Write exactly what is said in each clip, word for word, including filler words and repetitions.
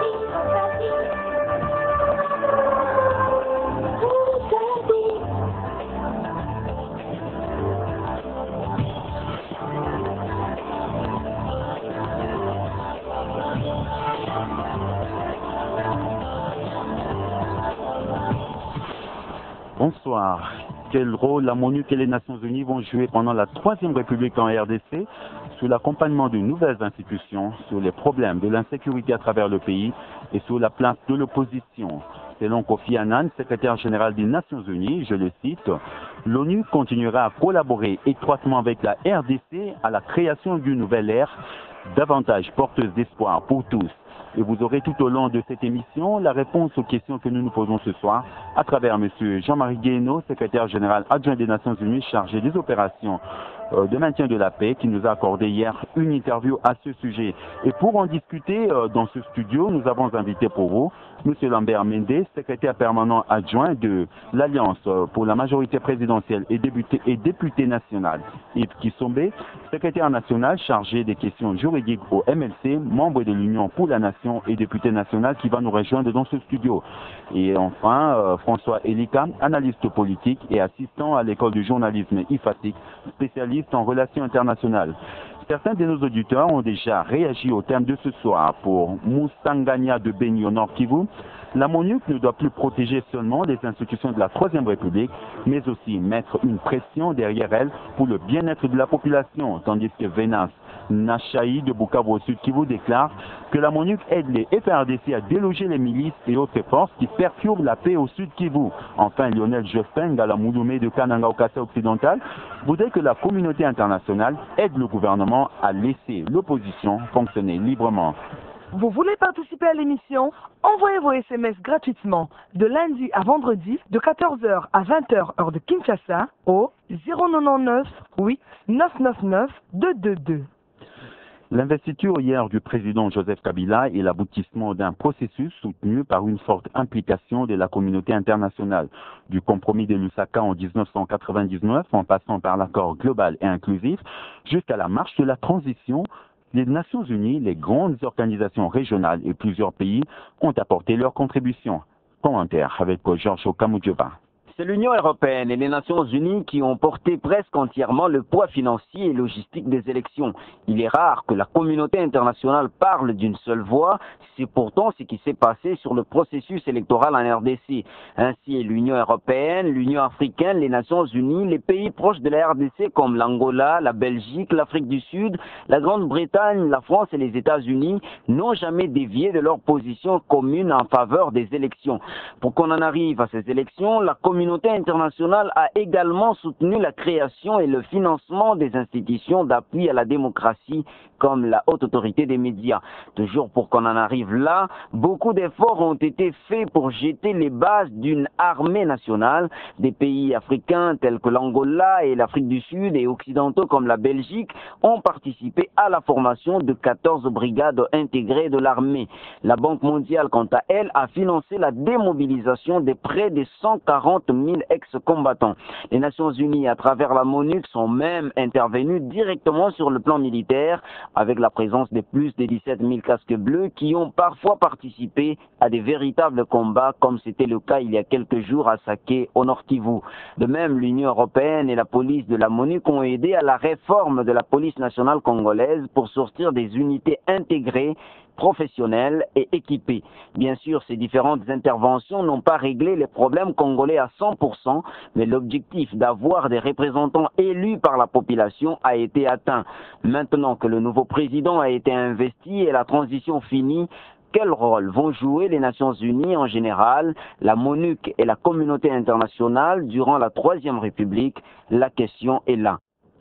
Bonsoir. Quel rôle la MONUC et les Nations Unies vont jouer pendant la Troisième République en R D C sous l'accompagnement de nouvelles institutions sur les problèmes de l'insécurité à travers le pays et sur la place de l'opposition? Selon Kofi Annan, secrétaire général des Nations Unies, je le cite, l'ONU continuera à collaborer étroitement avec la R D C à la création d'une nouvelle ère davantage porteuse d'espoir pour tous. Et vous aurez tout au long de cette émission la réponse aux questions que nous nous posons ce soir à travers M. Jean-Marie Guéhenno, secrétaire général adjoint des Nations Unies chargé des opérations euh, de maintien de la paix, qui nous a accordé hier une interview à ce sujet. Et pour en discuter euh, dans ce studio, nous avons invité pour vous M. Lambert Mende, secrétaire permanent adjoint de l'Alliance pour la majorité présidentielle et député, et député national. Yves Kisombe, secrétaire national chargé des questions juridiques au M L C, membre de l'Union pour la Nation et député national qui va nous rejoindre dans ce studio. Et enfin, euh, François Elika, analyste politique et assistant à l'école du journalisme I F A T I C, spécialiste en relations internationales. Certains de nos auditeurs ont déjà réagi au thème de ce soir. Pour Moussangania de Beni au Nord Kivu, la MONUC ne doit plus protéger seulement les institutions de la Troisième République, mais aussi mettre une pression derrière elle pour le bien-être de la population, tandis que Venas Nachaï de Bukavu au Sud Kivu déclare que la MONUC aide les F R D C à déloger les milices et autres forces qui perturbent la paix au Sud Kivu. Enfin, Lionel Jospin, Gala Mouloumé de Kananga au Kassai occidental, voudrait que la communauté internationale aide le gouvernement à laisser l'opposition fonctionner librement. Vous voulez participer à l'émission? Envoyez vos S M S gratuitement de lundi à vendredi de quatorze heures à vingt heures heure de Kinshasa au zéro neuf huit neuf neuf neuf deux deux deux. L'investiture hier du président Joseph Kabila est l'aboutissement d'un processus soutenu par une forte implication de la communauté internationale. Du compromis de Lusaka en mille neuf cent quatre-vingt-dix-neuf, en passant par l'accord global et inclusif, jusqu'à la marche de la transition, les Nations Unies, les grandes organisations régionales et plusieurs pays ont apporté leur contribution. Commentaire avec Georges Okamudjova. C'est l'Union européenne et les Nations unies qui ont porté presque entièrement le poids financier et logistique des élections. Il est rare que la communauté internationale parle d'une seule voix. C'est pourtant ce qui s'est passé sur le processus électoral en R D C. Ainsi, l'Union européenne, l'Union africaine, les Nations unies, les pays proches de la R D C comme l'Angola, la Belgique, l'Afrique du Sud, la Grande-Bretagne, la France et les États-Unis n'ont jamais dévié de leur position commune en faveur des élections. Pour qu'on en arrive à ces élections, la communauté La communauté internationale a également soutenu la création et le financement des institutions d'appui à la démocratie comme la Haute Autorité des médias. Toujours pour qu'on en arrive là, beaucoup d'efforts ont été faits pour jeter les bases d'une armée nationale. Des pays africains tels que l'Angola et l'Afrique du Sud et occidentaux comme la Belgique ont participé à la formation de quatorze brigades intégrées de l'armée. La Banque mondiale, quant à elle, a financé la démobilisation de près de cent quarante mille ex-combattants. Les Nations Unies, à travers la MONUC, sont même intervenues directement sur le plan militaire, avec la présence de plus de dix-sept mille casques bleus qui ont parfois participé à des véritables combats, comme c'était le cas il y a quelques jours à Saké, au Nord Kivu. De même, l'Union européenne et la police de la MONUC ont aidé à la réforme de la police nationale congolaise pour sortir des unités intégrées, professionnels et équipés. Bien sûr, ces différentes interventions n'ont pas réglé les problèmes congolais à cent pour cent, mais l'objectif d'avoir des représentants élus par la population a été atteint. Maintenant que le nouveau président a été investi et la transition finie, quel rôle vont jouer les Nations Unies en général, la MONUC et la communauté internationale durant la Troisième République? La question est là.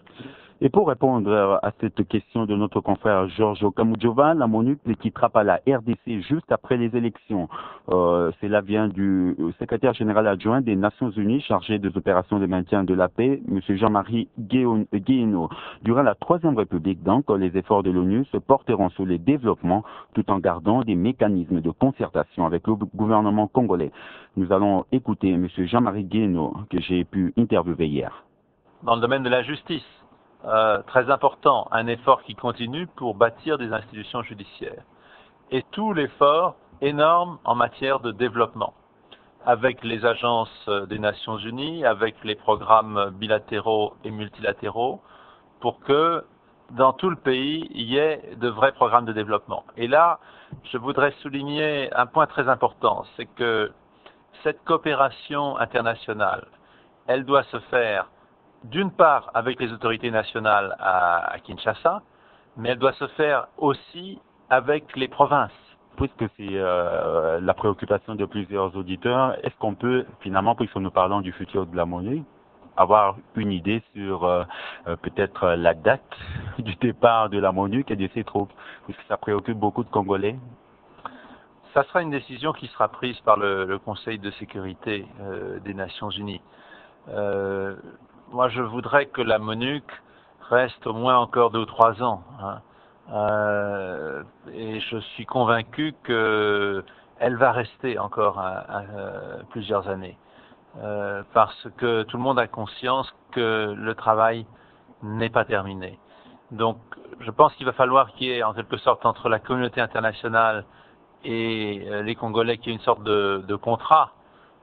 Et pour répondre à cette question de notre confrère Georges Okamudjova, la MONUC ne quittera pas la R D C juste après les élections. Euh, cela vient du secrétaire général adjoint des Nations Unies chargé des opérations de maintien de la paix, M. Jean-Marie Guéhenno. Durant la Troisième République, donc, les efforts de l'ONU se porteront sur les développements tout en gardant des mécanismes de concertation avec le gouvernement congolais. Nous allons écouter M. Jean-Marie Guéhenno que j'ai pu interviewer hier. Dans le domaine de la justice, Euh, très important, un effort qui continue pour bâtir des institutions judiciaires. Et tout l'effort énorme en matière de développement, avec les agences des Nations Unies, avec les programmes bilatéraux et multilatéraux, pour que dans tout le pays, il y ait de vrais programmes de développement. Et là, je voudrais souligner un point très important, c'est que cette coopération internationale, elle doit se faire d'une part avec les autorités nationales à, à Kinshasa, mais elle doit se faire aussi avec les provinces. Puisque c'est euh, la préoccupation de plusieurs auditeurs, est-ce qu'on peut finalement, puisque nous parlons du futur de la monnaie, avoir une idée sur euh, euh, peut-être la date du départ de la MONUC et de ses troupes, puisque ça préoccupe beaucoup de Congolais? Ça sera une décision qui sera prise par le, le Conseil de sécurité euh, des Nations Unies. Euh, moi, je voudrais que la MONUC reste au moins encore deux ou trois ans. Hein. Euh, et je suis convaincu qu'elle va rester encore un, un, un, plusieurs années. Euh, parce que tout le monde a conscience que le travail n'est pas terminé. Donc, je pense qu'il va falloir qu'il y ait, en quelque sorte, entre la communauté internationale et euh, les Congolais, qu'il y ait une sorte de, de contrat,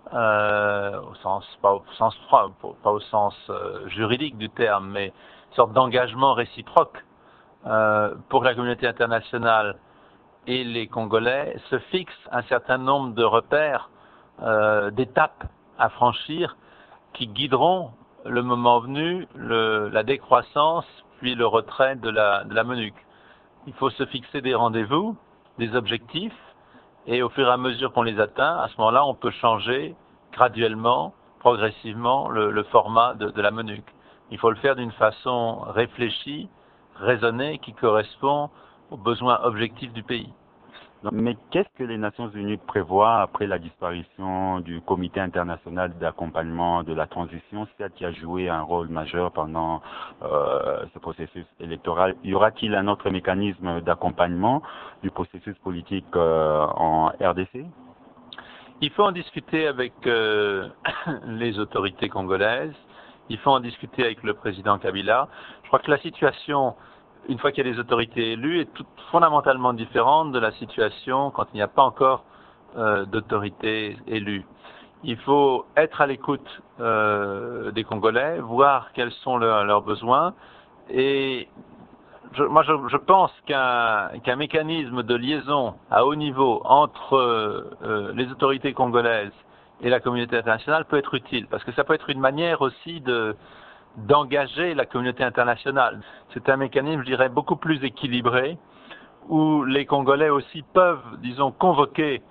euh, au sens, pas au sens pas au sens euh, juridique du terme, mais une sorte d'engagement réciproque euh, pour que la communauté internationale et les Congolais se fixent un certain nombre de repères, euh, d'étapes à franchir qui guideront le moment venu le, la décroissance puis le retrait de la, de la MONUC. Il faut se fixer des rendez-vous, des objectifs, et au fur et à mesure qu'on les atteint, à ce moment-là, on peut changer graduellement, progressivement le, le format de, de la MONUC. Il faut le faire d'une façon réfléchie, raisonnée, qui correspond aux besoins objectifs du pays. Mais qu'est-ce que les Nations Unies prévoient après la disparition du Comité international d'accompagnement de la transition, celle qui a joué un rôle majeur pendant euh, ce processus électoral? Y aura-t-il un autre mécanisme d'accompagnement du processus politique euh, en R D C? Il faut en discuter avec euh, les autorités congolaises, il faut en discuter avec le président Kabila. Je crois que la situation, une fois qu'il y a des autorités élues, est tout, fondamentalement différente de la situation quand il n'y a pas encore euh, d'autorités élues. Il faut être à l'écoute euh, des Congolais, voir quels sont leurs, leurs besoins, et je, moi je, je pense qu'un qu'un mécanisme de liaison à haut niveau entre euh, les autorités congolaises et la communauté internationale peut être utile, parce que ça peut être une manière aussi de d'engager la communauté internationale. C'est un mécanisme, je dirais, beaucoup plus équilibré, où les Congolais aussi peuvent, disons, convoquer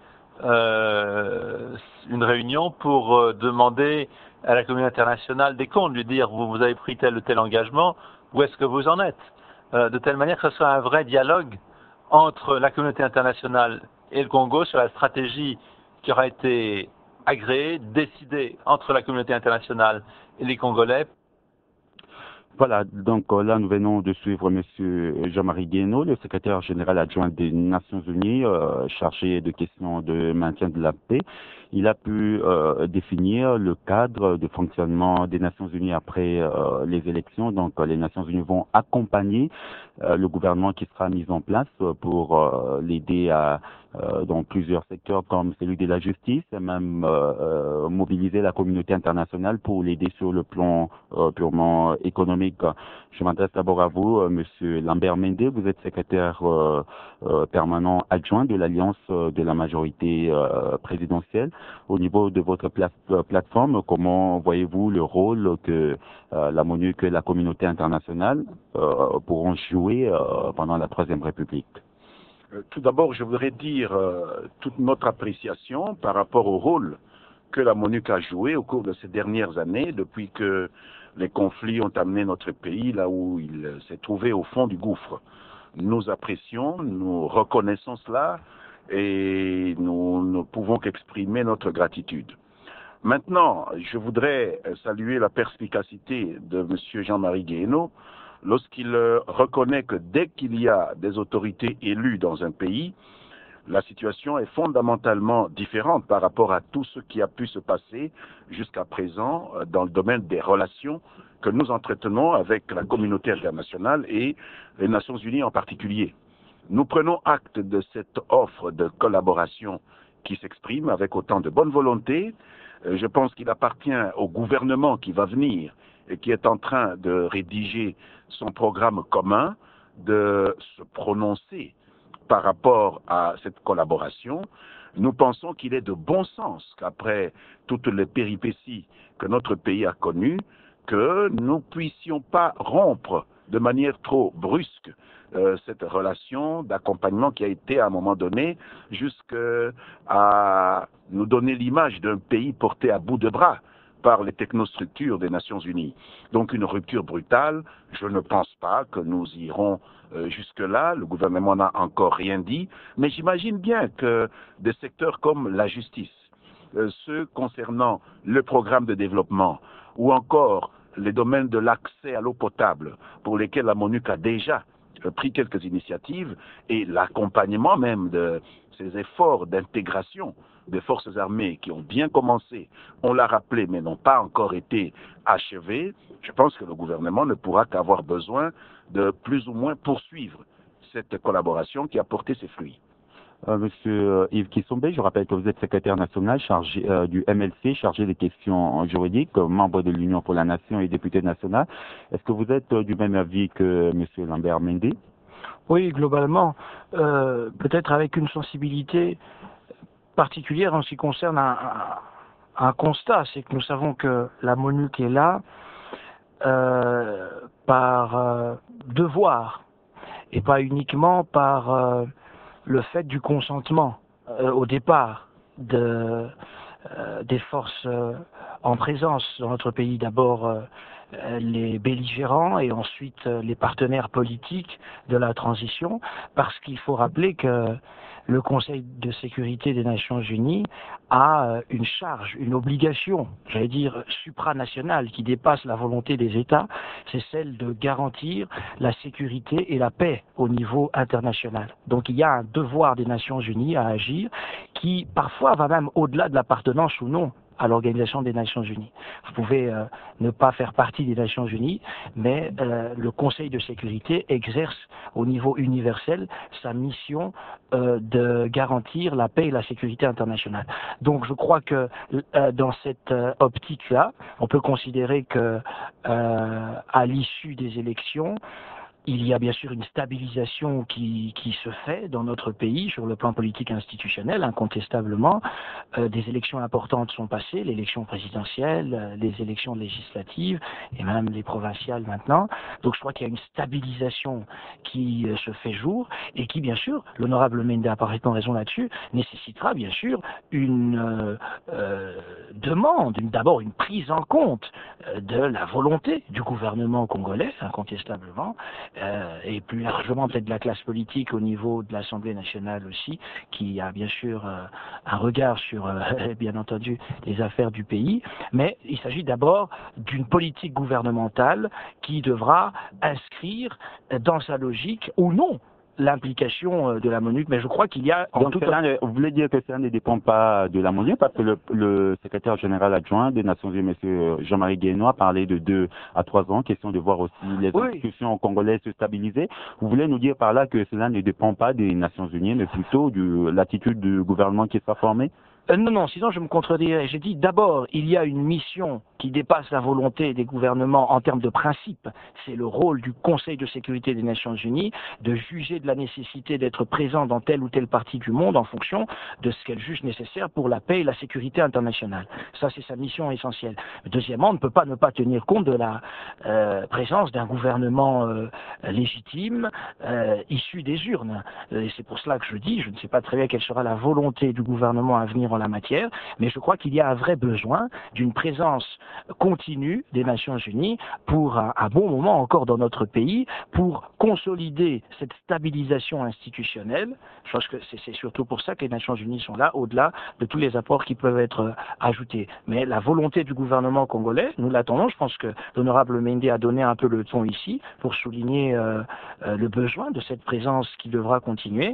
euh, une réunion pour euh, demander à la communauté internationale des comptes, lui dire, vous, vous avez pris tel ou tel engagement, où est-ce que vous en êtes, euh, de telle manière que ce soit un vrai dialogue entre la communauté internationale et le Congo sur la stratégie qui aura été agréée, décidée entre la communauté internationale et les Congolais. Voilà, donc là nous venons de suivre M. Jean-Marie Guénaud, le secrétaire général adjoint des Nations Unies, euh, chargé de questions de maintien de la paix. Il a pu euh, définir le cadre de fonctionnement des Nations Unies après euh, les élections. Donc les Nations Unies vont accompagner euh, le gouvernement qui sera mis en place pour euh, l'aider à euh, dans plusieurs secteurs comme celui de la justice, et même euh, euh, mobiliser la communauté internationale pour l'aider sur le plan euh, purement économique. Je m'adresse d'abord à vous, euh, Monsieur Lambert Mende. Vous êtes secrétaire euh, euh, permanent adjoint de l'Alliance de la majorité euh, présidentielle. Au niveau de votre pla euh, plateforme, comment voyez-vous le rôle que euh, la MONUC et la communauté internationale euh, pourront jouer euh, pendant la Troisième République? Tout d'abord, je voudrais dire euh, toute notre appréciation par rapport au rôle que la MONUC a joué au cours de ces dernières années, depuis que les conflits ont amené notre pays là où il s'est trouvé au fond du gouffre. Nous apprécions, nous reconnaissons cela et nous ne pouvons qu'exprimer notre gratitude. Maintenant, je voudrais saluer la perspicacité de M. Jean-Marie Guénaud lorsqu'il reconnaît que dès qu'il y a des autorités élues dans un pays, la situation est fondamentalement différente par rapport à tout ce qui a pu se passer jusqu'à présent dans le domaine des relations que nous entretenons avec la communauté internationale et les Nations Unies en particulier. Nous prenons acte de cette offre de collaboration qui s'exprime avec autant de bonne volonté. Je pense qu'il appartient au gouvernement qui va venir et qui est en train de rédiger son programme commun de se prononcer par rapport à cette collaboration. Nous pensons qu'il est de bon sens qu'après toutes les péripéties que notre pays a connues, que nous ne puissions pas rompre de manière trop brusque euh, cette relation d'accompagnement qui a été à un moment donné jusqu'à nous donner l'image d'un pays porté à bout de bras par les technostructures des Nations Unies. Donc une rupture brutale, je ne pense pas que nous irons euh, jusque-là, le gouvernement n'a encore rien dit, mais j'imagine bien que des secteurs comme la justice, euh, ceux concernant le programme de développement ou encore les domaines de l'accès à l'eau potable pour lesquels la MONUC a déjà euh, pris quelques initiatives et l'accompagnement même de ces efforts d'intégration des forces armées qui ont bien commencé, on l'a rappelé, mais n'ont pas encore été achevés, je pense que le gouvernement ne pourra qu'avoir besoin de plus ou moins poursuivre cette collaboration qui a porté ses fruits. Euh, Monsieur Yves Kissombe, je rappelle que vous êtes secrétaire national chargé euh, du M L C, chargé des questions juridiques, membre de l'Union pour la Nation et député national. Est-ce que vous êtes euh, du même avis que Monsieur Lambert Mende? Oui, globalement, euh, peut-être avec une sensibilité particulière en ce qui concerne un, un, un constat, c'est que nous savons que la MONUC est là euh, par euh, devoir et pas uniquement par euh, le fait du consentement euh, au départ de, euh, des forces euh, en présence dans notre pays. D'abord euh, les belligérants et ensuite euh, les partenaires politiques de la transition, parce qu'il faut rappeler que le Conseil de sécurité des Nations Unies a une charge, une obligation, j'allais dire supranationale, qui dépasse la volonté des États, c'est celle de garantir la sécurité et la paix au niveau international. Donc il y a un devoir des Nations Unies à agir qui parfois va même au-delà de l'appartenance ou non à l'Organisation des Nations Unies. Vous pouvez euh, ne pas faire partie des Nations Unies, mais euh, le Conseil de sécurité exerce au niveau universel sa mission euh, de garantir la paix et la sécurité internationale. Donc je crois que euh, dans cette euh, optique-là, on peut considérer que euh, à l'issue des élections, il y a bien sûr une stabilisation qui, qui se fait dans notre pays sur le plan politique institutionnel, incontestablement. Euh, des élections importantes sont passées, l'élection présidentielle, euh, les élections législatives et même les provinciales maintenant. Donc je crois qu'il y a une stabilisation qui euh, se fait jour et qui, bien sûr, l'honorable Mende a parfaitement raison là-dessus, nécessitera bien sûr une euh, euh, demande, d'abord une prise en compte euh, de la volonté du gouvernement congolais, incontestablement, Euh, et plus largement peut-être de la classe politique au niveau de l'Assemblée nationale aussi, qui a bien sûr euh, un regard sur, euh, bien entendu, les affaires du pays. Mais il s'agit d'abord d'une politique gouvernementale qui devra inscrire dans sa logique ou non l'implication de la MONUC, mais je crois qu'il y a en Donc, tout cas... Vous voulez dire que cela ne dépend pas de la MONUC, parce que le, le secrétaire général adjoint des Nations Unies, M. Jean-Marie Guénois, parlait de deux à trois ans, question de voir aussi les oui. institutions congolaises se stabiliser. Vous voulez nous dire par là que cela ne dépend pas des Nations Unies, mais plutôt de l'attitude du gouvernement qui sera formé? Euh, non, non, sinon je me contredirais. J'ai dit d'abord, il y a une mission qui dépasse la volonté des gouvernements en termes de principe. C'est le rôle du Conseil de sécurité des Nations Unies de juger de la nécessité d'être présent dans telle ou telle partie du monde en fonction de ce qu'elle juge nécessaire pour la paix et la sécurité internationale. Ça, c'est sa mission essentielle. Deuxièmement, on ne peut pas ne pas tenir compte de la euh, présence d'un gouvernement euh, légitime euh, issu des urnes. Et c'est pour cela que je dis, je ne sais pas très bien quelle sera la volonté du gouvernement à venir en la matière, mais je crois qu'il y a un vrai besoin d'une présence continue des Nations Unies pour un, un bon moment encore dans notre pays, pour consolider cette stabilisation institutionnelle. Je pense que c'est surtout pour ça que les Nations Unies sont là, au-delà de tous les apports qui peuvent être ajoutés. Mais la volonté du gouvernement congolais, nous l'attendons. Je pense que l'honorable Mende a donné un peu le ton ici pour souligner euh, euh, le besoin de cette présence qui devra continuer.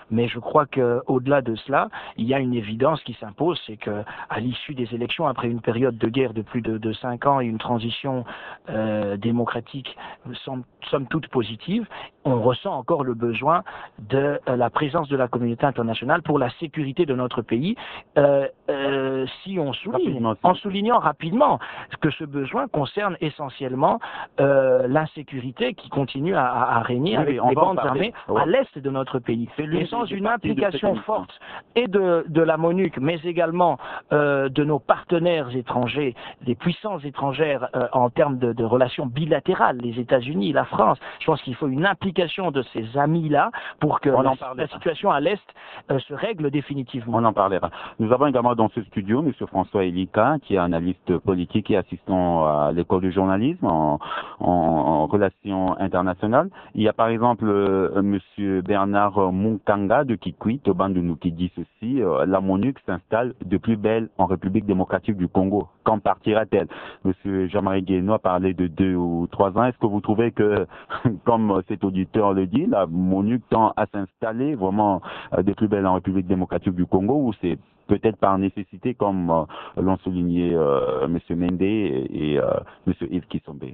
Mais je crois qu'au-delà de cela, il y a une évidence qui s'impose, c'est qu'à l'issue des élections, après une période de guerre de plus de, de cinq ans et une transition euh, démocratique somme, somme toute positive, on ressent encore le besoin de euh, la présence de la communauté internationale pour la sécurité de notre pays. Euh, euh, si on souligne, en soulignant rapidement que ce besoin concerne essentiellement euh, l'insécurité qui continue à, à régner oui, avec les bandes armées ouais. à l'est de notre pays. Et sans une implication forte et de, de la MONUC, mais également euh, de nos partenaires étrangers, des puissances étrangères euh, en termes de, de relations bilatérales, les États-Unis, la France, je pense qu'il faut une implication de ces amis-là pour que la, la situation à l'est euh, se règle définitivement. On en parlera. Nous avons également dans ce studio M. François Elika, qui est analyste politique et assistant à l'école de journalisme en, en, en relations internationales. Il y a par exemple euh, M. Bernard Munkanga de Kikwit, Tobandounou, qui dit ceci, euh, la MONUC s'installe de plus belle en République démocratique du Congo. Quand partira-t-elle? M. Jean-Marie Guénaud a parlé de deux ou trois ans. Est-ce que vous trouvez que, comme cet auditeur le dit, la MONUC tend à s'installer vraiment euh, de plus belle en République démocratique du Congo, ou c'est peut-être par nécessité, comme euh, l'ont souligné euh, M. Mende et, et euh, M. Yves Kisombe?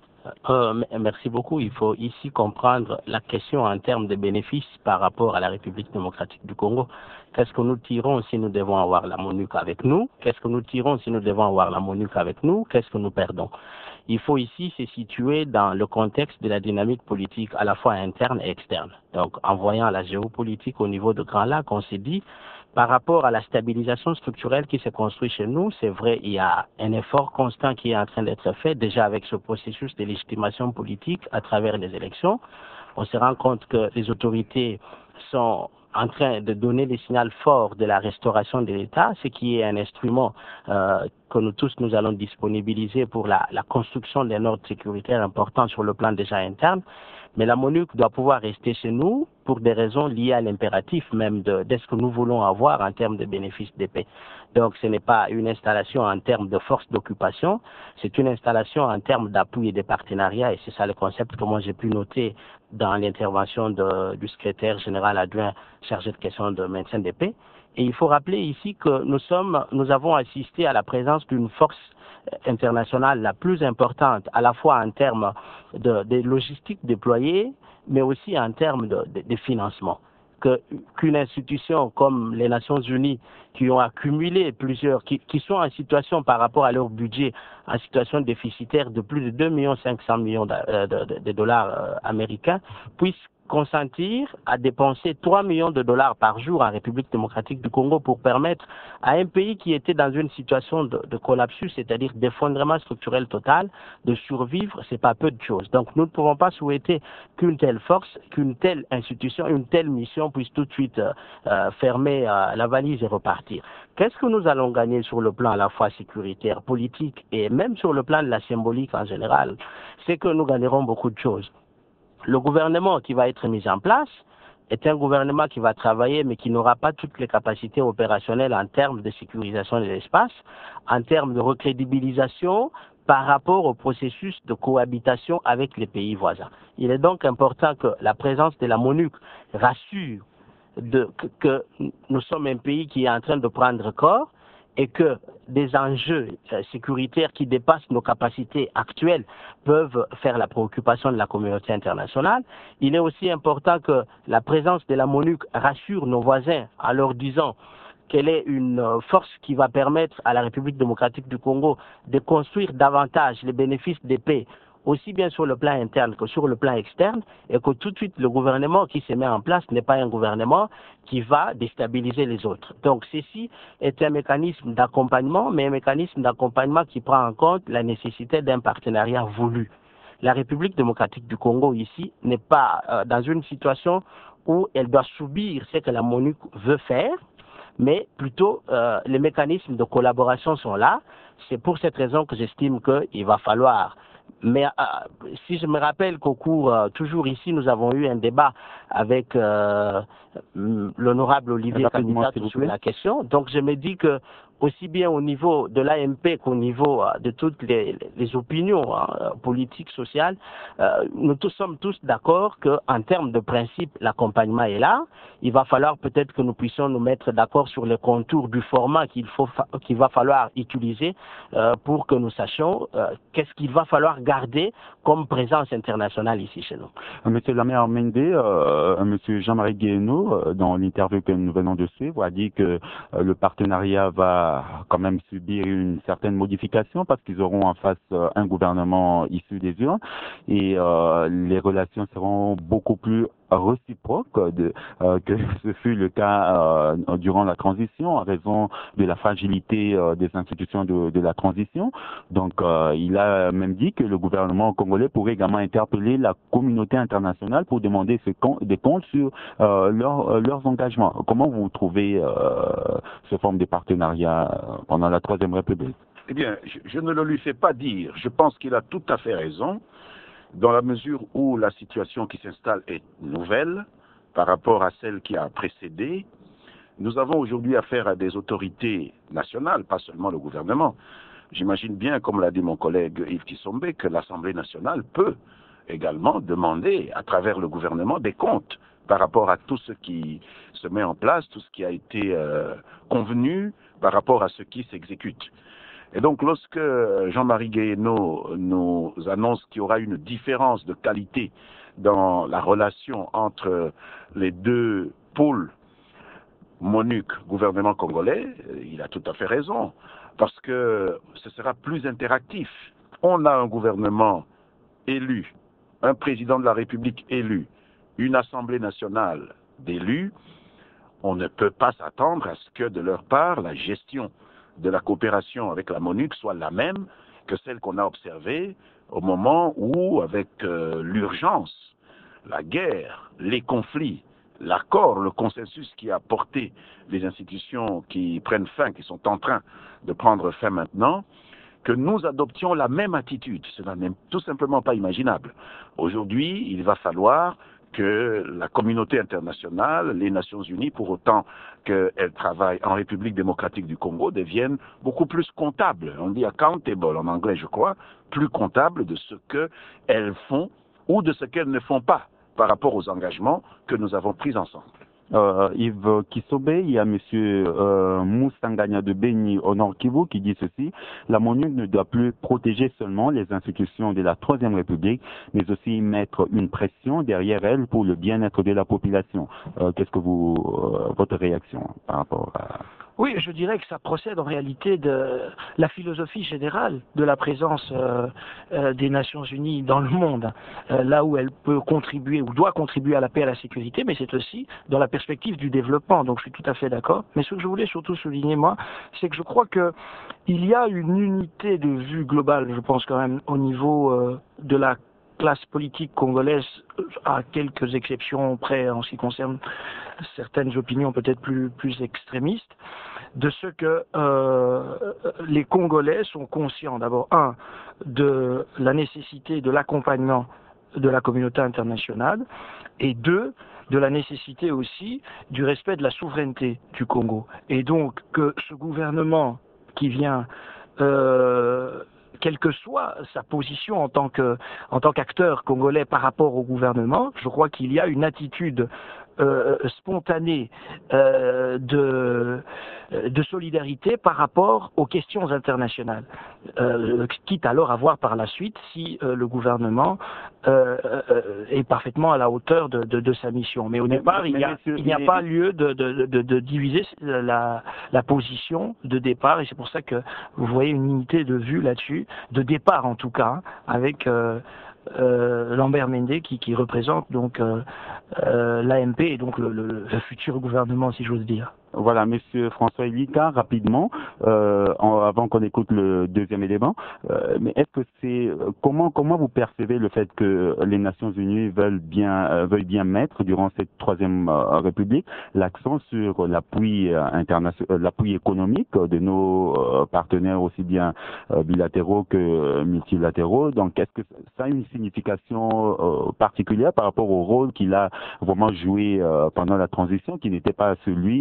Euh, merci beaucoup. Il faut ici comprendre la question en termes de bénéfices par rapport à la République démocratique du Congo. Qu'est-ce que nous tirons si nous devons avoir la MONUC avec nous? Qu'est-ce que nous tirons si nous devons avoir la MONUC avec nous? Qu'est-ce que nous perdons? Il faut ici se situer dans le contexte de la dynamique politique à la fois interne et externe. Donc, en voyant la géopolitique au niveau de Grand Lac, on s'est dit, par rapport à la stabilisation structurelle qui se construit chez nous, c'est vrai, il y a un effort constant qui est en train d'être fait, déjà avec ce processus de légitimation politique à travers les élections. On se rend compte que les autorités sont en train de donner des signaux forts de la restauration de l'État, ce qui est un instrument euh, que nous tous nous allons disponibiliser pour la, la construction d'un ordre sécuritaire important sur le plan déjà interne. Mais la MONUC doit pouvoir rester chez nous pour des raisons liées à l'impératif même de, de ce que nous voulons avoir en termes de bénéfices de paix. Donc ce n'est pas une installation en termes de force d'occupation, c'est une installation en termes d'appui et de partenariat, et c'est ça le concept que moi j'ai pu noter dans l'intervention du secrétaire général adjoint chargé de questions de maintien de paix. Et il faut rappeler ici que nous sommes, nous avons assisté à la présence d'une force internationale la plus importante, à la fois en termes de, de logistique déployée, mais aussi en termes de, de, de financement. Que, qu'une institution comme les Nations Unies, qui ont accumulé plusieurs, qui, qui sont en situation par rapport à leur budget, en situation déficitaire de plus de deux millions cinq cents millions de, de, de, de dollars euh, américains, puissent consentir à dépenser trois millions de dollars par jour en République démocratique du Congo pour permettre à un pays qui était dans une situation de, de collapsus, c'est-à-dire d'effondrement structurel total, de survivre, c'est pas peu de choses. Donc nous ne pouvons pas souhaiter qu'une telle force, qu'une telle institution, une telle mission puisse tout de suite euh, fermer euh, la valise et repartir. Qu'est-ce que nous allons gagner sur le plan à la fois sécuritaire, politique et même sur le plan de la symbolique en général? C'est que nous gagnerons beaucoup de choses. Le gouvernement qui va être mis en place est un gouvernement qui va travailler mais qui n'aura pas toutes les capacités opérationnelles en termes de sécurisation de l'espace, en termes de recrédibilisation par rapport au processus de cohabitation avec les pays voisins. Il est donc important que la présence de la MONUC rassure de, que, que nous sommes un pays qui est en train de prendre corps et que des enjeux euh, sécuritaires qui dépassent nos capacités actuelles peuvent faire la préoccupation de la communauté internationale. Il est aussi important que la présence de la MONUC rassure nos voisins en leur disant qu'elle est une force qui va permettre à la République démocratique du Congo de construire davantage les bénéfices des paix, aussi bien sur le plan interne que sur le plan externe, et que tout de suite le gouvernement qui se met en place n'est pas un gouvernement qui va déstabiliser les autres. Donc ceci est un mécanisme d'accompagnement, mais un mécanisme d'accompagnement qui prend en compte la nécessité d'un partenariat voulu. La République démocratique du Congo ici n'est pas euh, dans une situation où elle doit subir ce que la MONUC veut faire, mais plutôt euh, les mécanismes de collaboration sont là. C'est pour cette raison que j'estime qu'il va falloir. Mais euh, si je me rappelle qu'au cours, euh, toujours ici, nous avons eu un débat avec euh, l'honorable Olivier Candidat sur la question. Donc je me dis que aussi bien au niveau de l'A M P qu'au niveau euh, de toutes les, les opinions hein, politiques, sociales, euh, nous tous sommes tous d'accord qu'en termes de principe, l'accompagnement est là. Il va falloir peut-être que nous puissions nous mettre d'accord sur les contours du format qu'il faut qu'il va falloir utiliser euh, pour que nous sachions euh, qu'est-ce qu'il va falloir garder comme présence internationale ici chez nous. Monsieur Lamère Mende, euh, Monsieur Jean-Marie Guéhenno, euh, dans l'interview que nous venons de suivre, a dit que euh, le partenariat va quand même subir une certaine modification parce qu'ils auront en face euh, un gouvernement issu des urnes et euh, les relations seront beaucoup plus réciproques de, euh, que ce fut le cas euh, durant la transition en raison de la fragilité euh, des institutions de, de la transition. Donc euh, il a même dit que le gouvernement congolais pourrait également interpeller la communauté internationale pour demander ce con, des comptes sur euh, leur, euh, leurs engagements. Comment vous trouvez euh, ce forme de partenariat pendant la Troisième République? Eh bien, je, je ne le lui fais pas dire. Je pense qu'il a tout à fait raison, dans la mesure où la situation qui s'installe est nouvelle par rapport à celle qui a précédé. Nous avons aujourd'hui affaire à des autorités nationales, pas seulement le gouvernement. J'imagine bien, comme l'a dit mon collègue Yves Kissombe, que l'Assemblée nationale peut également demander, à travers le gouvernement, des comptes par rapport à tout ce qui se met en place, tout ce qui a été euh, convenu par rapport à ce qui s'exécute. Et donc, lorsque Jean-Marie Guéhenno nous annonce qu'il y aura une différence de qualité dans la relation entre les deux pôles, MONUC, gouvernement congolais, il a tout à fait raison, parce que ce sera plus interactif. On a un gouvernement élu, un président de la République élu, une Assemblée nationale d'élus. On ne peut pas s'attendre à ce que, de leur part, la gestion de la coopération avec la MONUC soit la même que celle qu'on a observée au moment où, avec euh, l'urgence, la guerre, les conflits, l'accord, le consensus qui a porté les institutions qui prennent fin, qui sont en train de prendre fin maintenant, que nous adoptions la même attitude. Cela n'est tout simplement pas imaginable. Aujourd'hui, il va falloir que la communauté internationale, les Nations Unies, pour autant qu'elles travaillent en République démocratique du Congo, deviennent beaucoup plus comptables. On dit accountable en anglais, je crois, plus comptables de ce qu'elles font ou de ce qu'elles ne font pas par rapport aux engagements que nous avons pris ensemble. Euh, Yves Kissombe, il y a M. Euh, Moussanganya de Beni au Nord Kivu qui dit ceci: la MONUC ne doit plus protéger seulement les institutions de la Troisième République, mais aussi mettre une pression derrière elle pour le bien-être de la population. Euh, Qu'est-ce que vous, euh, votre réaction par rapport à... Oui, je dirais que ça procède en réalité de la philosophie générale de la présence euh, euh, des Nations Unies dans le monde, euh, là où elle peut contribuer ou doit contribuer à la paix et à la sécurité, mais c'est aussi dans la perspective du développement. Donc je suis tout à fait d'accord. Mais ce que je voulais surtout souligner, moi, c'est que je crois que il y a une unité de vue globale, je pense quand même, au niveau euh, de la classe politique congolaise, à quelques exceptions près en ce qui concerne certaines opinions peut-être plus, plus extrémistes, de ce que euh, les Congolais sont conscients d'abord, un, de la nécessité de l'accompagnement de la communauté internationale, et deux, de la nécessité aussi du respect de la souveraineté du Congo. Et donc que ce gouvernement qui vient... Euh, quelle que soit sa position en tant que, en tant qu'acteur congolais par rapport au gouvernement, je crois qu'il y a une attitude euh, spontanée euh, de, de solidarité par rapport aux questions internationales, euh, quitte alors à voir par la suite si euh, le gouvernement euh, euh, est parfaitement à la hauteur de, de, de sa mission. Mais au départ, mais, il n'y a, il n'y a pas lieu de, de, de, de diviser la, la position de départ, et c'est pour ça que vous voyez une unité de vue là-dessus, de départ en tout cas, avec euh, euh, Lambert Mende qui, qui représente donc euh, euh, l'A M P et donc le, le, le futur gouvernement, si j'ose dire. Voilà, Monsieur François Elika, rapidement, euh, en, avant qu'on écoute le deuxième élément, euh, mais est-ce que c'est comment comment vous percevez le fait que les Nations Unies veulent bien euh, veuillent bien mettre durant cette troisième euh, République l'accent sur l'appui euh, international, l'appui économique de nos euh, partenaires aussi bien euh, bilatéraux que multilatéraux. Donc, est-ce que ça a une signification euh, particulière par rapport au rôle qu'il a vraiment joué euh, pendant la transition, qui n'était pas celui de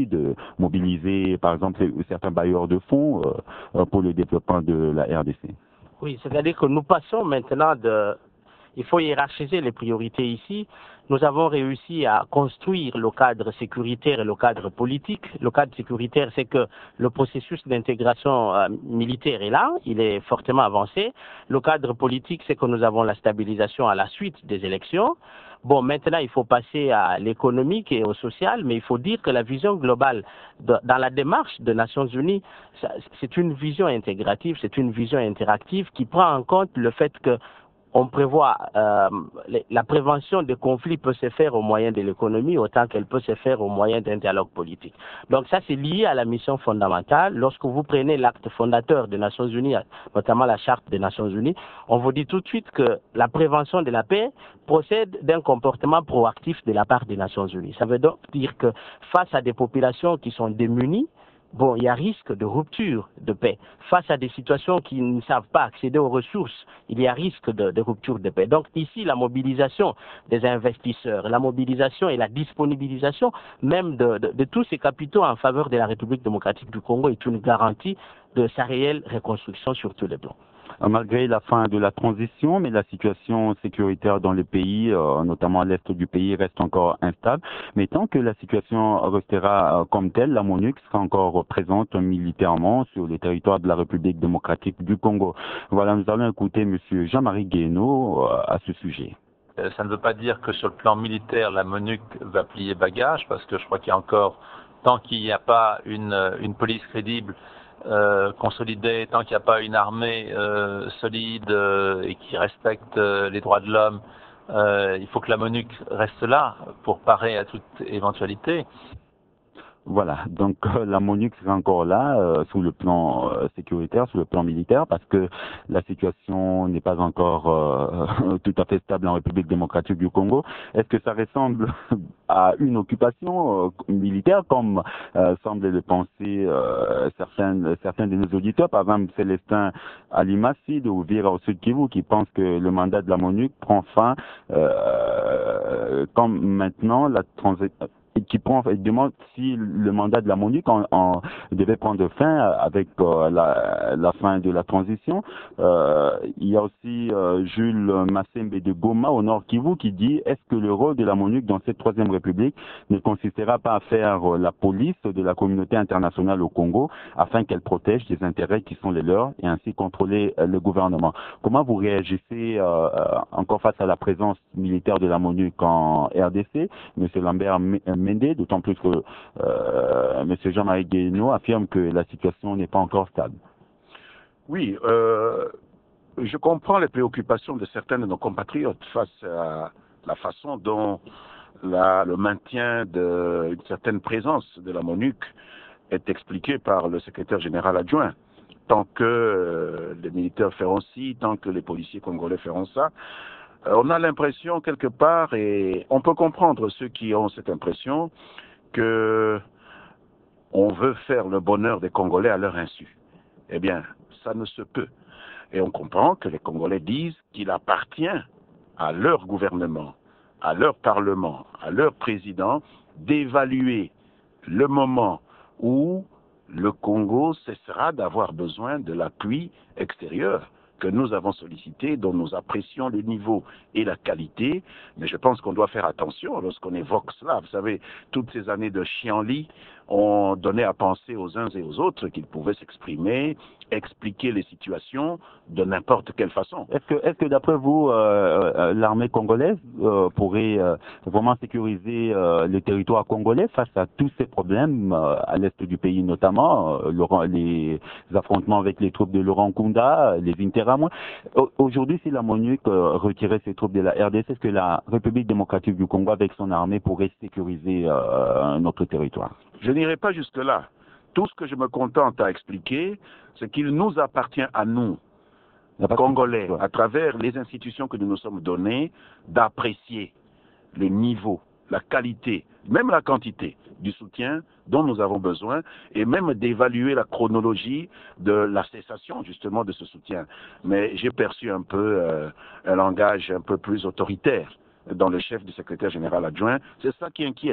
mobiliser, par exemple, certains bailleurs de fonds euh, pour le développement de la R D C. Oui, c'est-à-dire que nous passons maintenant de... Il faut hiérarchiser les priorités ici. Nous avons réussi à construire le cadre sécuritaire et le cadre politique. Le cadre sécuritaire, c'est que le processus d'intégration euh, militaire est là, il est fortement avancé. Le cadre politique, c'est que nous avons la stabilisation à la suite des élections. Bon, maintenant, il faut passer à l'économique et au social, mais il faut dire que la vision globale de, dans la démarche des Nations Unies, c'est une vision intégrative, c'est une vision interactive qui prend en compte le fait que on prévoit euh, la prévention des conflits peut se faire au moyen de l'économie autant qu'elle peut se faire au moyen d'un dialogue politique. Donc ça, c'est lié à la mission fondamentale. Lorsque vous prenez l'acte fondateur des Nations Unies, notamment la Charte des Nations Unies, on vous dit tout de suite que la prévention de la paix procède d'un comportement proactif de la part des Nations Unies. Ça veut donc dire que face à des populations qui sont démunies, bon, il y a risque de rupture de paix. Face à des situations qui ne savent pas accéder aux ressources, il y a risque de, de rupture de paix. Donc ici, la mobilisation des investisseurs, la mobilisation et la disponibilisation même de, de, de tous ces capitaux en faveur de la République démocratique du Congo est une garantie de sa réelle reconstruction sur tous les plans. Malgré la fin de la transition, mais la situation sécuritaire dans le pays, euh, notamment à l'est du pays, reste encore instable. Mais tant que la situation restera euh, comme telle, la MONUC sera encore présente militairement sur le territoire de la République démocratique du Congo. Voilà, nous allons écouter M. Jean-Marie Guénaud euh, à ce sujet. Ça ne veut pas dire que sur le plan militaire, la MONUC va plier bagage, parce que je crois qu'il y a encore, tant qu'il n'y a pas une, une police crédible, Euh, consolidée, tant qu'il n'y a pas une armée euh, solide euh, et qui respecte euh, les droits de l'homme, euh, il faut que la MONUC reste là pour parer à toute éventualité. Voilà, donc euh, la MONUC sera encore là euh, sous le plan euh, sécuritaire, sous le plan militaire, parce que la situation n'est pas encore euh, tout à fait stable en République démocratique du Congo. Est-ce que ça ressemble à une occupation euh, militaire, comme euh, semblent le penser euh, certains, certains de nos auditeurs, par exemple Célestin Alimassi de Ouvira au Sud Kivu, qui pense que le mandat de la MONUC prend fin euh, comme maintenant la transition, qui prend, il demande si le mandat de la MONUC en, en, devait prendre fin avec euh, la, la fin de la transition. Euh, il y a aussi euh, Jules Massembe de Goma au Nord Kivu qui dit: est-ce que le rôle de la MONUC dans cette troisième république ne consistera pas à faire euh, la police de la communauté internationale au Congo afin qu'elle protège les intérêts qui sont les leurs et ainsi contrôler euh, le gouvernement? Comment vous réagissez euh, encore face à la présence militaire de la MONUC en R D C? Monsieur Lambert Mende, d'autant plus que euh, M. Jean-Marie Guénaud affirme que la situation n'est pas encore stable. Oui, euh, je comprends les préoccupations de certains de nos compatriotes face à la façon dont la, le maintien d'une certaine présence de la MONUC est expliqué par le secrétaire général adjoint. Tant que euh, les militaires feront ci, tant que les policiers congolais feront ça, on a l'impression quelque part, et on peut comprendre ceux qui ont cette impression, que on veut faire le bonheur des Congolais à leur insu. Eh bien, ça ne se peut. Et on comprend que les Congolais disent qu'il appartient à leur gouvernement, à leur parlement, à leur président, d'évaluer le moment où le Congo cessera d'avoir besoin de l'appui extérieur que nous avons sollicité, dont nous apprécions le niveau et la qualité, mais je pense qu'on doit faire attention lorsqu'on évoque cela. Vous savez, toutes ces années de chienlit ont donné à penser aux uns et aux autres qu'ils pouvaient s'exprimer, expliquer les situations de n'importe quelle façon. Est-ce que, est-ce que d'après vous, euh, l'armée congolaise euh, pourrait euh, vraiment sécuriser euh, le territoire congolais face à tous ces problèmes euh, à l'est du pays, notamment euh, Laurent, les affrontements avec les troupes de Laurent Nkunda, les Interahamwe? Aujourd'hui, si la MONUC euh, retirait ses troupes de la R D C, est-ce que la République démocratique du Congo, avec son armée, pourrait sécuriser euh, notre territoire? Je n'irai pas jusque-là. Tout ce que je me contente à expliquer, c'est qu'il nous appartient à nous, Congolais, à travers les institutions que nous nous sommes données, d'apprécier le niveau, la qualité, même la quantité du soutien dont nous avons besoin, et même d'évaluer la chronologie de la cessation justement de ce soutien. Mais j'ai perçu un peu euh, un langage un peu plus autoritaire dans le chef du secrétaire général adjoint. C'est ça qui inquiète.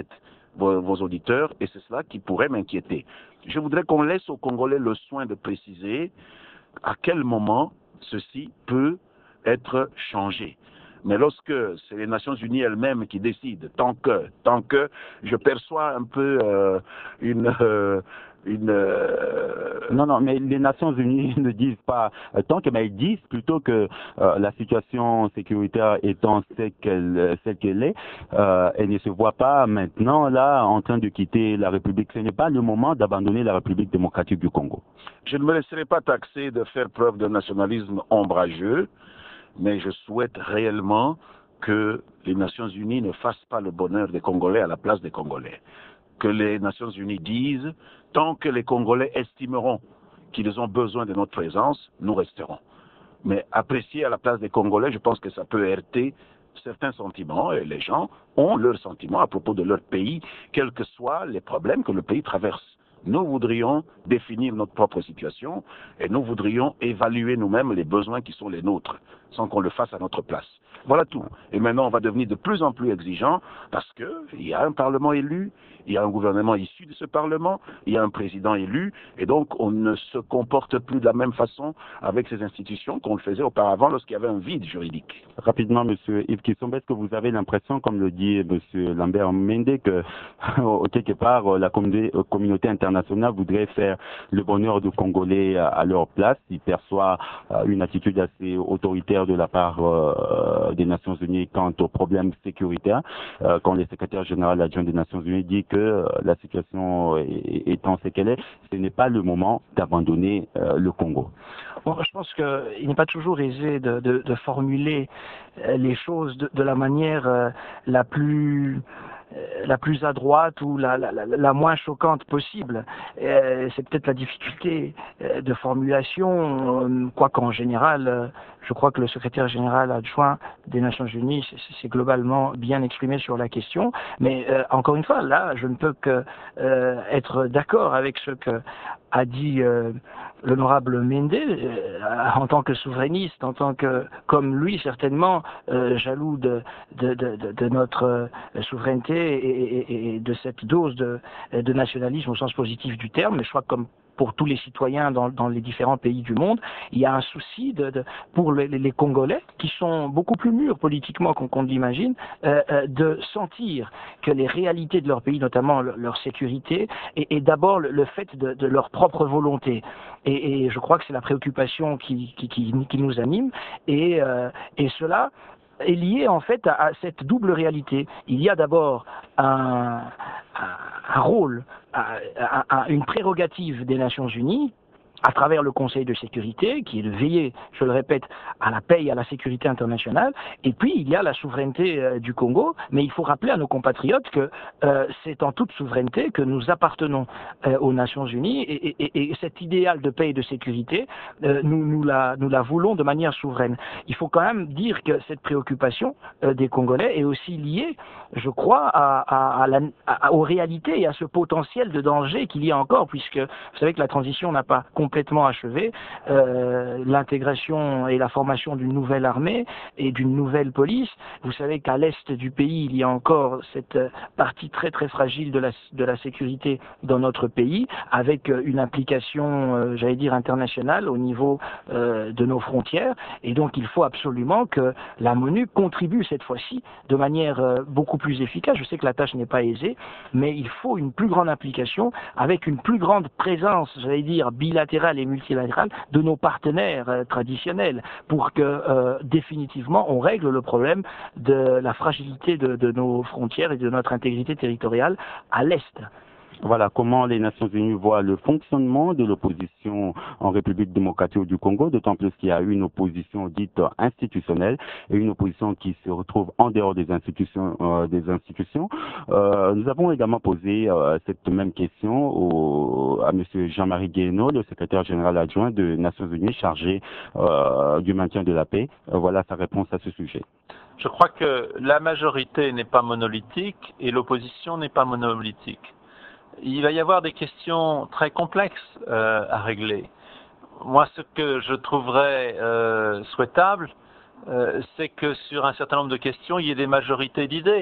vos, vos auditeurs, et c'est cela qui pourrait m'inquiéter. Je voudrais qu'on laisse aux Congolais le soin de préciser à quel moment ceci peut être changé. Mais lorsque c'est les Nations Unies elles-mêmes qui décident, tant que, tant que je perçois un peu euh, une, euh, une euh... non, non, mais les Nations Unies ne disent pas euh, tant que, mais elles disent plutôt que euh, la situation sécuritaire étant celle qu'elle, celle qu'elle est, euh, elle ne se voit pas maintenant là en train de quitter la République. Ce n'est pas le moment d'abandonner la République démocratique du Congo. Je ne me laisserai pas taxer de faire preuve de nationalisme ombrageux. Mais je souhaite réellement que les Nations Unies ne fassent pas le bonheur des Congolais à la place des Congolais. Que les Nations Unies disent, tant que les Congolais estimeront qu'ils ont besoin de notre présence, nous resterons. Mais apprécier à la place des Congolais, je pense que ça peut heurter certains sentiments, et les gens ont leurs sentiments à propos de leur pays, quels que soient les problèmes que le pays traverse. Nous voudrions définir notre propre situation et nous voudrions évaluer nous-mêmes les besoins qui sont les nôtres, sans qu'on le fasse à notre place. Voilà tout. Et maintenant, on va devenir de plus en plus exigeant parce qu'il y a un Parlement élu, il y a un gouvernement issu de ce Parlement, il y a un président élu, et donc on ne se comporte plus de la même façon avec ces institutions qu'on le faisait auparavant lorsqu'il y avait un vide juridique. Rapidement, Monsieur Yves Kisombe, est-ce que vous avez l'impression, comme le dit Monsieur Lambert Mende, que quelque part la communauté internationale voudrait faire le bonheur des Congolais à leur place? Ils perçoivent une attitude assez autoritaire de la part euh, des Nations Unies quant aux problèmes sécuritaires, euh, quand le secrétaire général adjoint des Nations Unies dit que euh, la situation étant ce qu'elle est, ce n'est pas le moment d'abandonner euh, le Congo. Bon, je pense qu'il n'est pas toujours aisé de, de, de formuler les choses de, de la manière euh, la plus la plus adroite ou la, la, la, la moins choquante possible. Euh, c'est peut-être la difficulté euh, de formulation, euh, quoi qu'en général, euh, je crois que le secrétaire général adjoint des Nations Unies s'est globalement bien exprimé sur la question. Mais euh, encore une fois, là, je ne peux que euh, être d'accord avec ce que a dit euh, l'honorable Mende, euh, en tant que souverainiste, en tant que, comme lui certainement, euh, jaloux de, de, de, de notre euh, souveraineté et, et, et de cette dose de, de nationalisme au sens positif du terme. Mais je crois que comme pour tous les citoyens dans, dans les différents pays du monde, il y a un souci de, de, pour les, les Congolais, qui sont beaucoup plus mûrs politiquement qu'on qu'on l'imagine, euh, euh, de sentir que les réalités de leur pays, notamment le, leur sécurité, est, est d'abord le, le fait de, de leur propre volonté. Et, et je crois que c'est la préoccupation qui, qui, qui, qui nous anime. Et, euh, et cela est lié en fait à, à cette double réalité. Il y a d'abord un, un, un rôle, un, un, une prérogative des Nations Unies à travers le Conseil de sécurité, qui est de veiller, je le répète, à la paix et à la sécurité internationale. Et puis, il y a la souveraineté euh, du Congo, mais il faut rappeler à nos compatriotes que euh, c'est en toute souveraineté que nous appartenons euh, aux Nations Unies, et, et, et cet idéal de paix et de sécurité, euh, nous, nous, la, nous la voulons de manière souveraine. Il faut quand même dire que cette préoccupation euh, des Congolais est aussi liée, je crois, à, à, à la, à, aux réalités et à ce potentiel de danger qu'il y a encore, puisque vous savez que la transition n'a pas complètement achevé, euh, l'intégration et la formation d'une nouvelle armée et d'une nouvelle police. Vous savez qu'à l'est du pays, il y a encore cette partie très très fragile de la, de la sécurité dans notre pays, avec une implication, euh, j'allais dire, internationale au niveau euh, de nos frontières. Et donc il faut absolument que la MONUC contribue cette fois-ci de manière euh, beaucoup plus efficace. Je sais que la tâche n'est pas aisée, mais il faut une plus grande implication avec une plus grande présence, j'allais dire, bilatérale et multilatérale de nos partenaires euh, traditionnels pour que euh, définitivement on règle le problème de la fragilité de, de nos frontières et de notre intégrité territoriale à l'Est. Voilà comment les Nations Unies voient le fonctionnement de l'opposition en République démocratique du Congo, d'autant plus qu'il y a une opposition dite institutionnelle et une opposition qui se retrouve en dehors des institutions. Euh, des institutions. Euh, nous avons également posé euh, cette même question au, à M. Jean-Marie Guéhenno, le secrétaire général adjoint des Nations Unies chargé euh, du maintien de la paix. Euh, voilà sa réponse à ce sujet. Je crois que la majorité n'est pas monolithique et l'opposition n'est pas monolithique. Il va y avoir des questions très complexes euh, à régler. Moi, ce que je trouverais euh, souhaitable, euh, c'est que sur un certain nombre de questions, il y ait des majorités d'idées.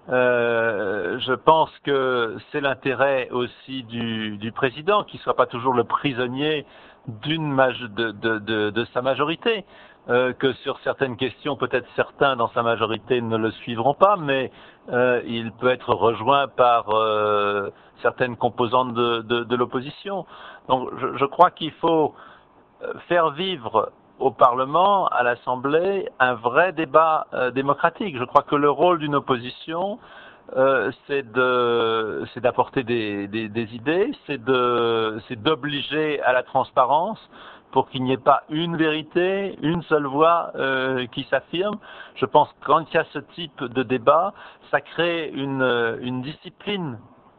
Euh, je pense que c'est l'intérêt aussi du, du président qui ne soit pas toujours le prisonnier d'une de, de, de, de sa majorité, euh, que sur certaines questions, peut-être certains dans sa majorité ne le suivront pas, mais euh, il peut être rejoint par euh, certaines composantes de, de, de l'opposition. Donc je, je crois qu'il faut faire vivre au Parlement, à l'Assemblée, un vrai débat euh, démocratique. Je crois que le rôle d'une opposition, euh, c'est de, c'est d'apporter des, des, des idées, c'est de, c'est d'obliger à la transparence pour qu'il n'y ait pas une vérité, une seule voix euh, qui s'affirme. Je pense que quand il y a ce type de débat, ça crée une, une discipline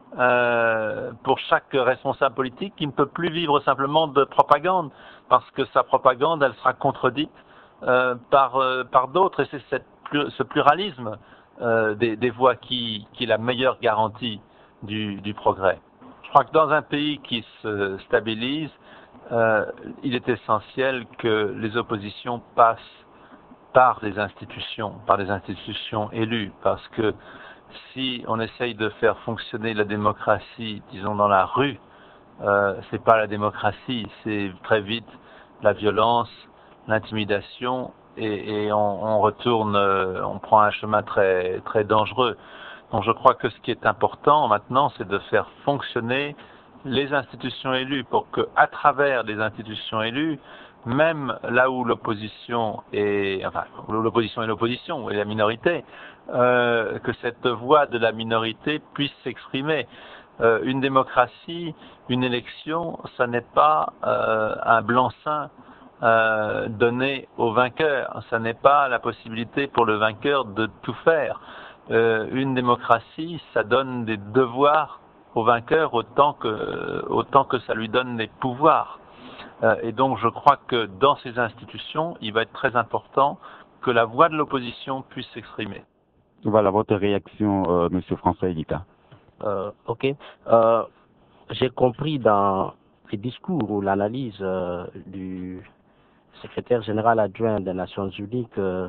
Euh, pour chaque responsable politique qui ne peut plus vivre simplement de propagande, parce que sa propagande, elle sera contredite euh, par, euh, par d'autres, et c'est cette, ce pluralisme euh, des, des voix qui, qui est la meilleure garantie du, du progrès. Je crois que dans un pays qui se stabilise, euh, il est essentiel que les oppositions passent par des institutions, par des institutions élues, parce que si on essaye de faire fonctionner la démocratie, disons dans la rue, euh, c'est pas la démocratie, c'est très vite la violence, l'intimidation, et, et on, on retourne, euh, on prend un chemin très très dangereux. Donc je crois que ce qui est important maintenant, c'est de faire fonctionner les institutions élues pour que, à travers les institutions élues, même là où l'opposition est, enfin, l'opposition est l'opposition et la minorité, euh, que cette voix de la minorité puisse s'exprimer. Euh, une démocratie, une élection, ça n'est pas euh, un blanc-seing euh, donné au vainqueur. Ça n'est pas la possibilité pour le vainqueur de tout faire. Euh, une démocratie, ça donne des devoirs au vainqueur autant que, autant que ça lui donne des pouvoirs. Euh, et donc je crois que dans ces institutions, il va être très important que la voix de l'opposition puisse s'exprimer. Voilà votre réaction, euh, Monsieur François Elika. Euh, ok. Euh, j'ai compris dans les discours ou l'analyse euh, du secrétaire général adjoint des Nations Unies que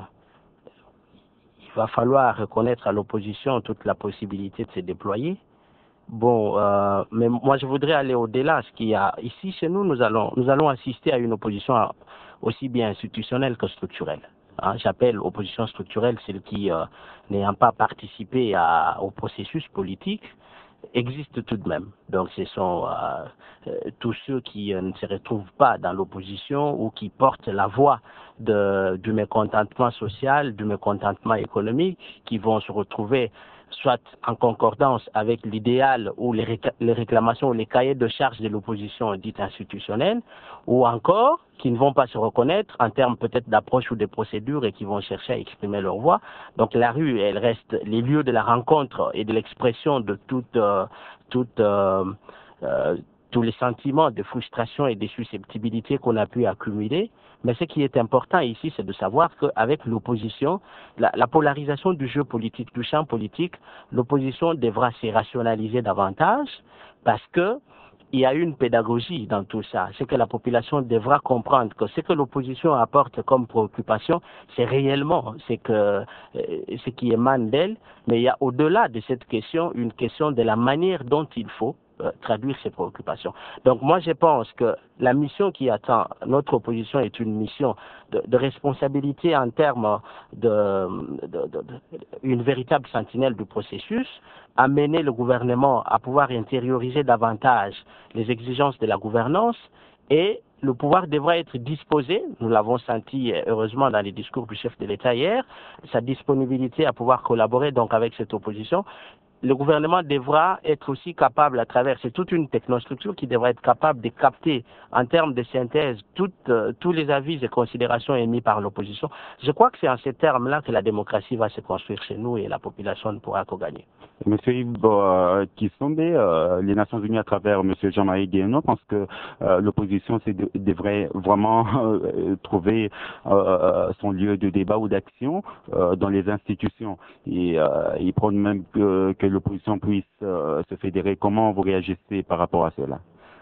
il va falloir reconnaître à l'opposition toute la possibilité de se déployer. Bon, euh, mais moi je voudrais aller au-delà. Ce qu'il y a ici chez nous, nous allons, nous allons assister à une opposition aussi bien institutionnelle que structurelle. Hein, j'appelle opposition structurelle celle qui, euh, n'ayant pas participé à, au processus politique, existe tout de même. Donc ce sont euh, euh, tous ceux qui euh, ne se retrouvent pas dans l'opposition ou qui portent la voix de, du mécontentement social, du mécontentement économique, qui vont se retrouver soit en concordance avec l'idéal ou les, récl les réclamations ou les cahiers de charges de l'opposition dite institutionnelle, ou encore qui ne vont pas se reconnaître en termes peut-être d'approche ou de procédures et qui vont chercher à exprimer leur voix. Donc la rue, elle reste les lieux de la rencontre et de l'expression de toute, euh, toute, euh, euh, tous les sentiments de frustration et de susceptibilité qu'on a pu accumuler. Mais ce qui est important ici, c'est de savoir qu'avec l'opposition, la, la polarisation du jeu politique, du champ politique, l'opposition devra se rationaliser davantage parce que il y a une pédagogie dans tout ça. C'est que la population devra comprendre que ce que l'opposition apporte comme préoccupation, c'est réellement ce que, euh, ce qui émane d'elle. Mais il y a au-delà de cette question, une question de la manière dont il faut Euh, traduire ses préoccupations. Donc moi je pense que la mission qui attend notre opposition est une mission de, de responsabilité en termes de, de, de, de une véritable sentinelle du processus, amener le gouvernement à pouvoir intérioriser davantage les exigences de la gouvernance et le pouvoir devra être disposé, nous l'avons senti heureusement dans les discours du chef de l'État hier, sa disponibilité à pouvoir collaborer donc avec cette opposition. Le gouvernement devra être aussi capable, à travers, c'est toute une technostructure qui devra être capable de capter en termes de synthèse toutes, euh, tous les avis et considérations émis par l'opposition. Je crois que c'est en ces termes-là que la démocratie va se construire chez nous et la population ne pourra qu'en gagner. Monsieur Yves euh, Kissombe, euh, les Nations Unies à travers Monsieur Jean-Marie Guéhenno pense que euh, l'opposition de, devrait vraiment euh, trouver euh, son lieu de débat ou d'action euh, dans les institutions. Et euh, il prône même que, que l'opposition puisse euh, se fédérer. Comment vous réagissez par rapport à cela?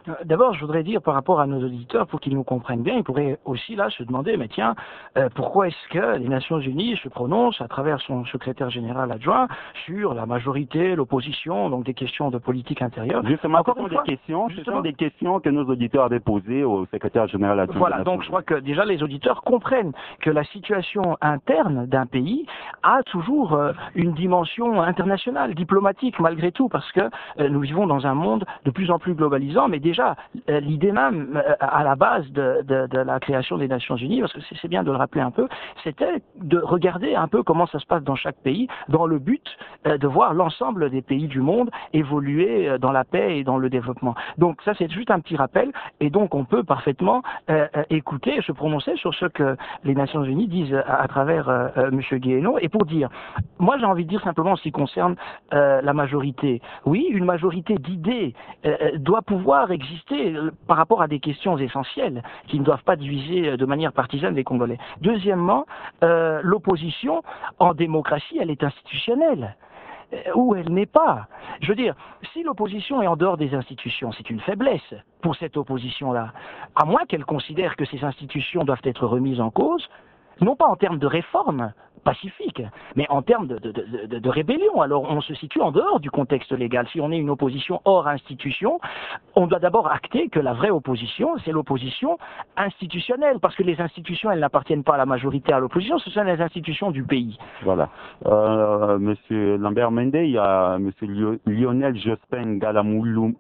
D'abord, je voudrais dire par rapport à nos auditeurs, pour qu'ils nous comprennent bien, ils pourraient aussi là se demander, mais tiens, euh, pourquoi est-ce que les Nations Unies se prononcent à travers son secrétaire général adjoint sur la majorité, l'opposition, donc des questions de politique intérieure. Justement, Encore ce sont une des fois, questions, ce justement, sont des questions que nos auditeurs avaient posées au secrétaire général adjoint. Voilà, donc je crois que déjà les auditeurs comprennent que la situation interne d'un pays a toujours euh, une dimension internationale, diplomatique malgré tout, parce que euh, nous vivons dans un monde de plus en plus globalisant, mais déjà euh, l'idée même euh, à la base de, de, de la création des Nations Unies, parce que c'est bien de le rappeler un peu, c'était de regarder un peu comment ça se passe dans chaque pays, dans le but euh, de voir l'ensemble des pays du monde évoluer euh, dans la paix et dans le développement. Donc ça c'est juste un petit rappel, et donc on peut parfaitement euh, écouter et se prononcer sur ce que les Nations Unies disent à, à travers euh, euh, M. Guéhenno. Et pour dire, moi j'ai envie de dire simplement en ce qui concerne euh, la majorité, oui, une majorité d'idées euh, doit pouvoir exister euh, par rapport à des questions essentielles qui ne doivent pas diviser euh, de manière partisane les Congolais. Deuxièmement, euh, l'opposition en démocratie, elle est institutionnelle. Où elle n'est pas. Je veux dire, si l'opposition est en dehors des institutions, c'est une faiblesse pour cette opposition-là. À moins qu'elle considère que ces institutions doivent être remises en cause, non pas en termes de réforme pacifique, mais en termes de, de, de, de, de rébellion. Alors on se situe en dehors du contexte légal. Si on est une opposition hors institution, on doit d'abord acter que la vraie opposition, c'est l'opposition institutionnelle, parce que les institutions, elles n'appartiennent pas à la majorité, à l'opposition, ce sont les institutions du pays. Voilà. Euh, Monsieur Lambert Mende, il y a Monsieur Lionel Jospin Galamouloumé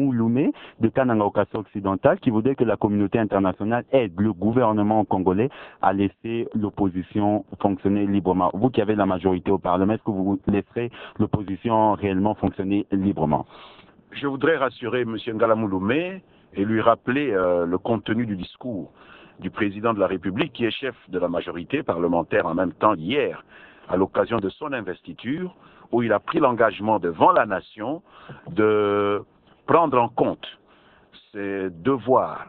de Kananga occidentale qui voudrait que la communauté internationale aide le gouvernement congolais à laisser l'opposition fonctionner librement. Vous qui avez la majorité au Parlement, est-ce que vous laisserez l'opposition réellement fonctionner librement? Je voudrais rassurer M. Ngalamouloumé et lui rappeler euh, le contenu du discours du président de la République, qui est chef de la majorité parlementaire en même temps hier, à l'occasion de son investiture, où il a pris l'engagement devant la nation de prendre en compte ces devoirs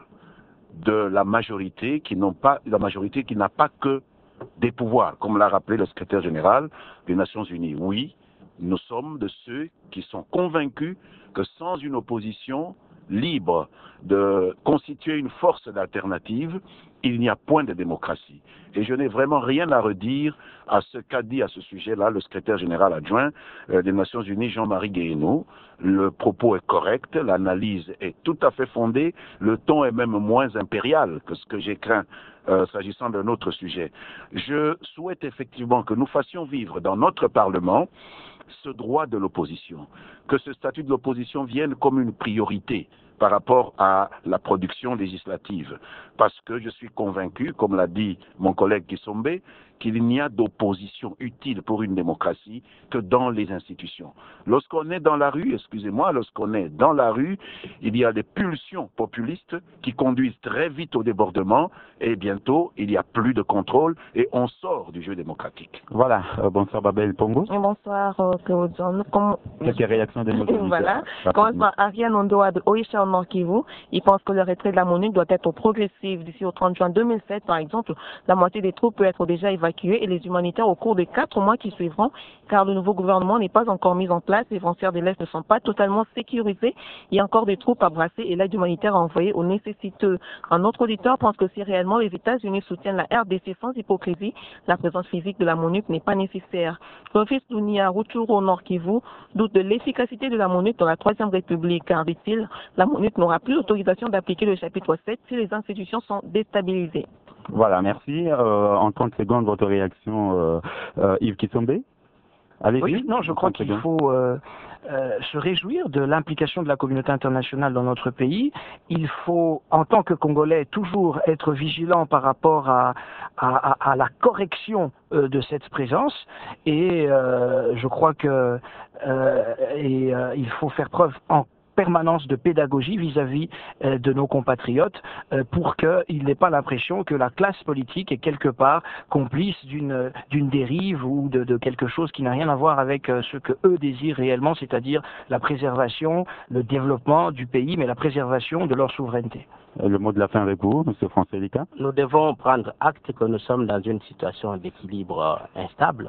de la majorité qui n'ont pas, la majorité qui n'a pas que des pouvoirs, comme l'a rappelé le secrétaire général des Nations Unies. Oui, nous sommes de ceux qui sont convaincus que sans une opposition libre de constituer une force d'alternative, il n'y a point de démocratie. Et je n'ai vraiment rien à redire à ce qu'a dit à ce sujet-là le secrétaire général adjoint euh, des Nations Unies, Jean-Marie Guéhenno. Le propos est correct, l'analyse est tout à fait fondée, le ton est même moins impérial que ce que j'ai craint euh, s'agissant d'un autre sujet. Je souhaite effectivement que nous fassions vivre dans notre Parlement ce droit de l'opposition, que ce statut de l'opposition vienne comme une priorité par rapport à la production législative. Parce que je suis convaincu, comme l'a dit mon collègue Kisombe, qu'il n'y a d'opposition utile pour une démocratie que dans les institutions. Lorsqu'on est dans la rue, excusez-moi, lorsqu'on est dans la rue, il y a des pulsions populistes qui conduisent très vite au débordement et bientôt il n'y a plus de contrôle et on sort du jeu démocratique. Voilà, euh, bonsoir Babel Pongo. Bonsoir euh, Claude. Comme... Quelques réactions de nos auditeurs. Voilà, commence par Ariane Ondoa de Oisha en Nord-Kivu. Il pense que le retrait de la MONUC doit être progressif. D'ici au trente juin deux mille sept, par exemple, la moitié des troupes peut être déjà évacuée et les humanitaires au cours des quatre mois qui suivront, car le nouveau gouvernement n'est pas encore mis en place, les frontières de l'Est ne sont pas totalement sécurisées, il y a encore des troupes à brasser et l'aide humanitaire à envoyer aux nécessiteux. Un autre auditeur pense que si réellement les États-Unis soutiennent la R D C sans hypocrisie, la présence physique de la MONUC n'est pas nécessaire. Le fils d'Ounia Rutshuru au Nord Kivu doute de l'efficacité de la MONUC dans la Troisième République, car, dit-il, la MONUC n'aura plus l'autorisation d'appliquer le chapitre sept si les institutions sont déstabilisées. Voilà, merci. Euh, en trente secondes, votre réaction, euh, euh, Yves Kisombe. Allez-y. Oui, non, je crois qu'il faut euh, euh, se réjouir de l'implication de la communauté internationale dans notre pays. Il faut, en tant que Congolais, toujours être vigilant par rapport à, à, à, à la correction euh, de cette présence. Et euh, je crois que euh, et, euh, il faut faire preuve en permanence de pédagogie vis-à-vis euh, de nos compatriotes euh, pour qu'ils n'aient pas l'impression que la classe politique est quelque part complice d'une d'une dérive ou de, de quelque chose qui n'a rien à voir avec euh, ce que eux désirent réellement, c'est-à-dire la préservation, le développement du pays, mais la préservation de leur souveraineté. Le mot de la fin avec vous, M. Francelica. Nous devons prendre acte que nous sommes dans une situation d'équilibre instable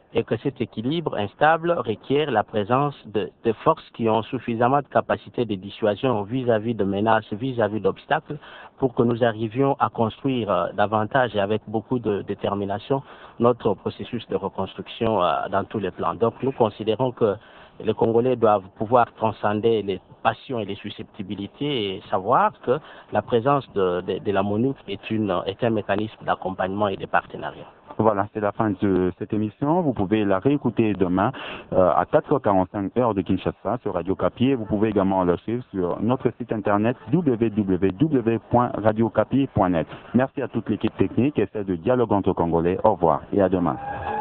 et que cet équilibre instable requiert la présence de, de forces qui ont suffisamment de capacité de dissuasion vis-à-vis de menaces, vis-à-vis d'obstacles, pour que nous arrivions à construire euh, davantage et avec beaucoup de détermination notre processus de reconstruction euh, dans tous les plans. Donc nous considérons que les Congolais doivent pouvoir transcender les passions et les susceptibilités et savoir que la présence de, de, de la MONUC est, une, est un mécanisme d'accompagnement et de partenariat. Voilà, c'est la fin de cette émission. Vous pouvez la réécouter demain euh, à quatre heures quarante-cinq heure de Kinshasa sur Radio Kapi. Vous pouvez également la suivre sur notre site internet w w w point radio kapi point net. Merci à toute l'équipe technique et celle de Dialogue entre Congolais. Au revoir et à demain.